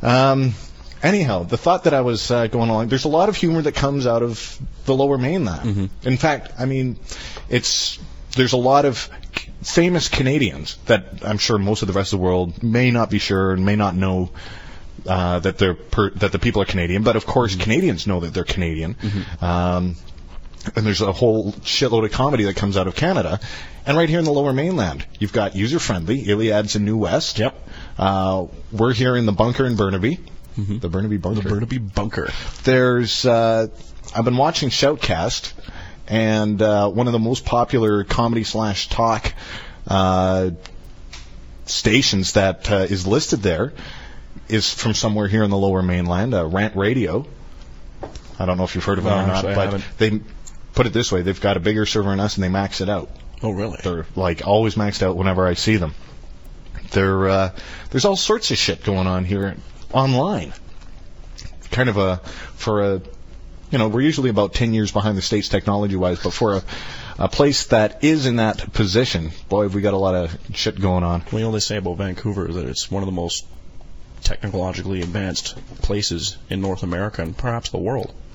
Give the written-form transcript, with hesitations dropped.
Anyhow, the thought that I was going along, there's a lot of humor that comes out of the Lower Mainland. Mm-hmm. In fact, I mean, there's a lot of famous Canadians that I'm sure most of the rest of the world may not be sure and may not know that the people are Canadian. But of course, Canadians know that they're Canadian. Mm-hmm. And there's a whole shitload of comedy that comes out of Canada. And right here in the Lower Mainland, you've got User Friendly, Iliads in New West. Yep. We're here in the Bunker in Burnaby. Mm-hmm. The Burnaby Bunker. The Burnaby Bunker. There's, I've been watching Shoutcast, and one of the most popular comedy/talk stations that is listed there is from somewhere here in the Lower Mainland, Rant Radio. I don't know if you've heard of it or not, but they put it this way: they've got a bigger server than us, and they max it out. Oh, really? They're like always maxed out whenever I see them. There's all sorts of shit going on here online. Kind of we're usually about 10 years behind the States technology-wise, but for a place that is in that position, boy, have we got a lot of shit going on. Well, they say about Vancouver is that it's one of the most technologically advanced places in North America and perhaps the world.